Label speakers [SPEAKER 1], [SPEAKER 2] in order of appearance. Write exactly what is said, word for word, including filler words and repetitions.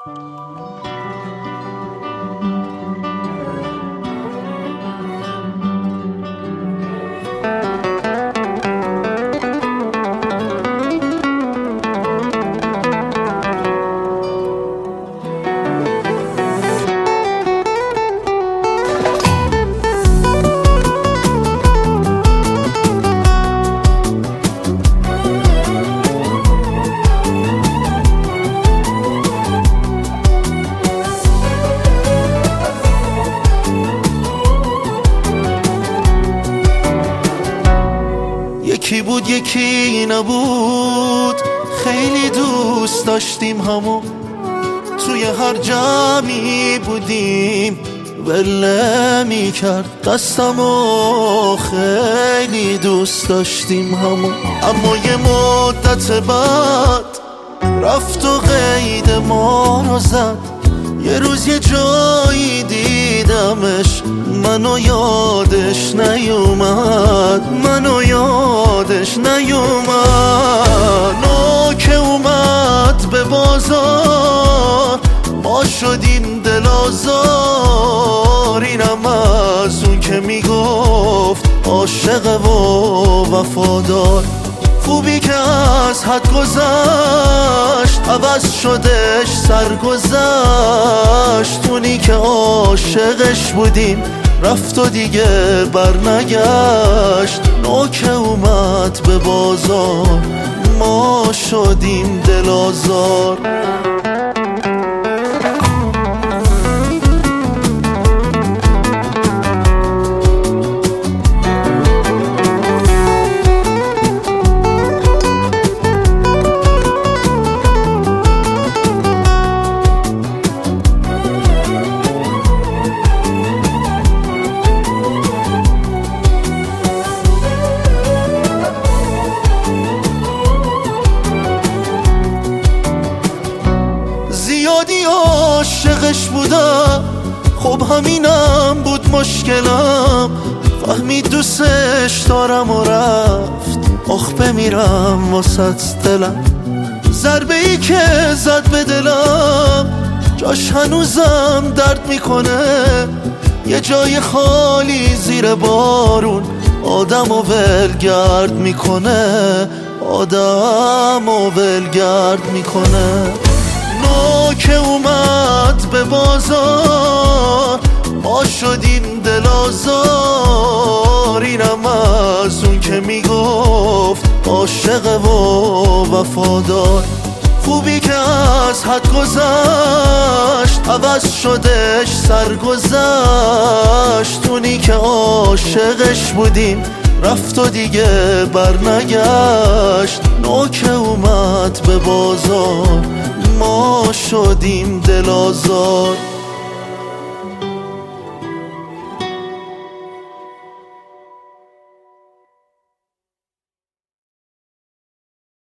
[SPEAKER 1] یکی بود یکی نبود، خیلی دوست داشتیم همو، توی هر جمعی بودیم بله می کرد دستمو، خیلی دوست داشتیم همو. اما یه مدت بعد رفت و قید ما رو زد، یه روز یه جایی دیدمش، منو یادش نیومد، منو یادش نیومد. نو که اومد به بازار ما شدیم دل آزار، اینم از اون که میگفت عاشق و وفادار. خوبی که از حد گذشت عوض شدش سرگذشت، اونی که عاشقش بودیم رفت و دیگه برنگشت. نو که اومد به بازار ما شدیم دل آزار. زیادی عاشقش بودم، خب همینم بود مشکلم، فهمید دوستش دارم و رفت، آخ بمیرم واسه دلم. ضربه ای که زد به دلم جاش هنوزم درد میکنه، یه جای خالی زیر بارون آدم و ولگرد میکنه، آدم و ولگرد میکنه. نو که اومد به بازار ما شدیم دل آزار، اینم از اون که میگفت عاشق و وفادار. خوبی که از حد گذشت عوض شدش سرگذشت، اونی که عاشقش بودیم رفت و دیگه برنگشت. نو که اومد به بازار ما شدیم دل آزار.